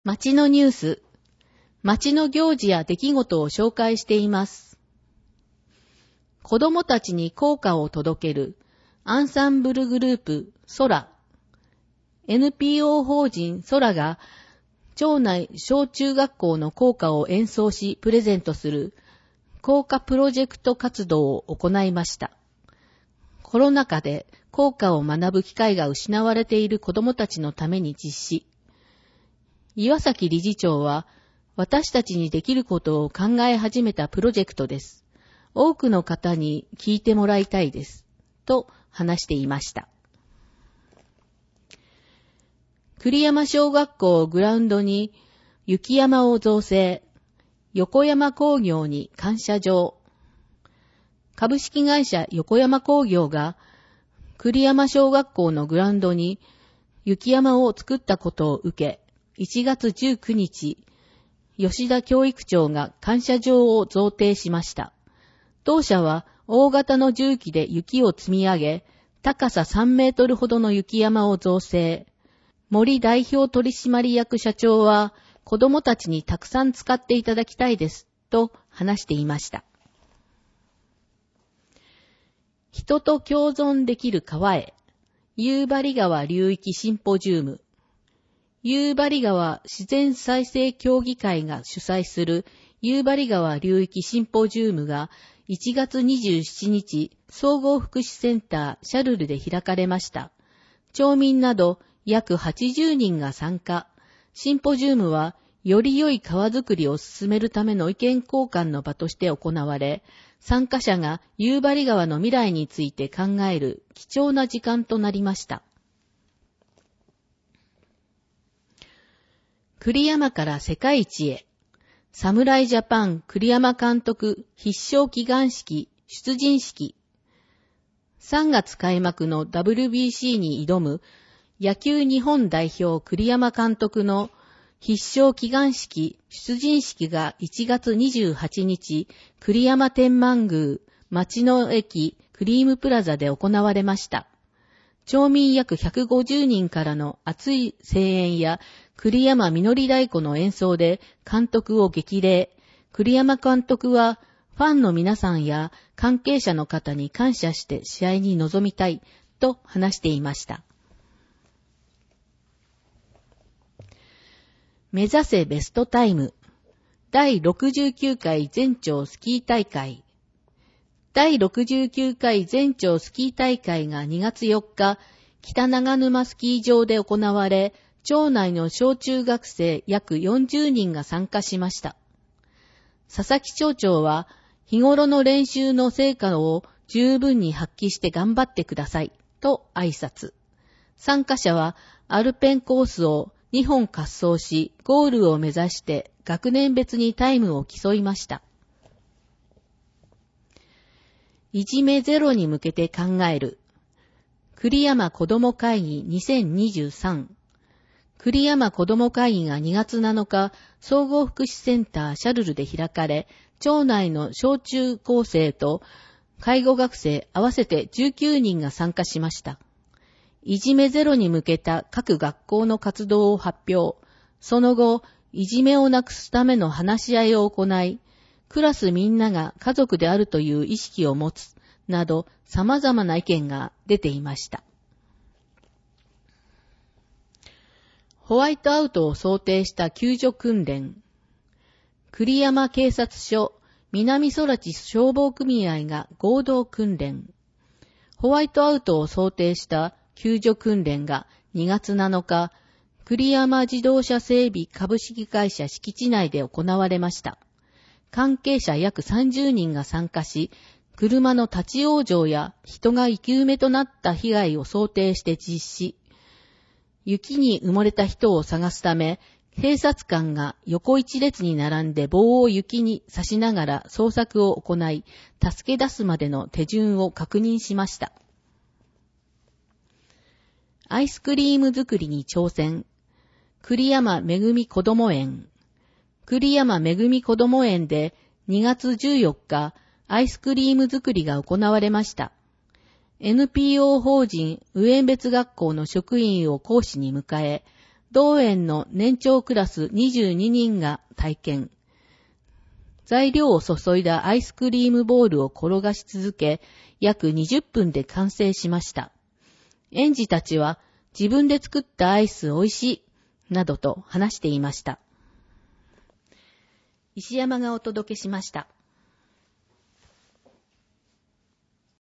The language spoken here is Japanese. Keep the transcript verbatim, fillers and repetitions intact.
町のニュース、町の行事や出来事を紹介しています。子供たちに校歌を届けるアンサンブルグループ空、エヌピーオー 法人空が町内小中学校の校歌を演奏しプレゼントする校歌プロジェクト活動を行いました。コロナ禍で校歌を学ぶ機会が失われている子供たちのために実施。岩崎理事長は、私たちにできることを考え始めたプロジェクトです。多くの方に聞いてもらいたいです。と話していました。栗山小学校グラウンドに雪山を造成。横山工業に感謝状。株式会社横山工業が栗山小学校のグラウンドに雪山を作ったことを受け、いちがつじゅうくにち、吉田教育長が感謝状を贈呈しました。当社は大型の重機で雪を積み上げ、高ささんメートルほどの雪山を造成。森代表取締役社長は、子供たちにたくさん使っていただきたいです、と話していました。人と共存できる川へ、夕張川流域シンポジウム。夕張川自然再生協議会が主催する夕張川流域シンポジウムがいちがつにじゅうしちにち総合福祉センターシャルルで開かれました。町民など約はちじゅうにんが参加。シンポジウムはより良い川づくりを進めるための意見交換の場として行われ、参加者が夕張川の未来について考える貴重な時間となりました。栗山から世界一へ。侍ジャパン栗山監督必勝祈願式出陣式。さんがつ開幕の ダブリュービーシー に挑む野球日本代表栗山監督の必勝祈願式出陣式がいちがつにじゅうはちにち栗山天満宮町の駅クリームプラザで行われました。町民約ひゃくごじゅうにんからの熱い声援や栗山実り太鼓の演奏で監督を激励。栗山監督はファンの皆さんや関係者の方に感謝して試合に臨みたいと話していました。目指せベストタイム。だいろくじゅうきゅうかい全町スキー大会。だいろくじゅうきゅうかい全町スキー大会がにがつよっか、北長沼スキー場で行われ、町内の小中学生約よんじゅうにんが参加しました。佐々木町長は、日頃の練習の成果を十分に発揮して頑張ってください、と挨拶。参加者は、アルペンコースをにほん滑走し、ゴールを目指して学年別にタイムを競いました。いじめゼロに向けて考える。栗山子ども会議にせんにじゅうさん。栗山子ども会議がにがつなのか、総合福祉センターシャルルで開かれ、町内の小中高生と介護学生合わせてじゅうきゅうにんが参加しました。いじめゼロに向けた各学校の活動を発表。その後、いじめをなくすための話し合いを行い、クラスみんなが家族であるという意識を持つ、など様々な意見が出ていました。ホワイトアウトを想定した救助訓練。栗山警察署、南空知消防組合が合同訓練。ホワイトアウトを想定した救助訓練がにがつなのか、栗山自動車整備株式会社敷地内で行われました。関係者約さんじゅうにんが参加し、車の立ち往生や人が生き埋めとなった被害を想定して実施。雪に埋もれた人を探すため、警察官が横一列に並んで棒を雪に刺しながら捜索を行い、助け出すまでの手順を確認しました。アイスクリーム作りに挑戦。栗山めぐみこども園。栗山めぐみこども園でにがつじゅうよっか、アイスクリーム作りが行われました。エヌピーオー 法人上別学校の職員を講師に迎え、 同園の年長クラスにじゅうににんが体験。材料を注いだアイスクリームボールを転がし続け、約にじゅっぷんで完成しました。園児たちは自分で作ったアイスおいしい、などと話していました。石山がお届けしました。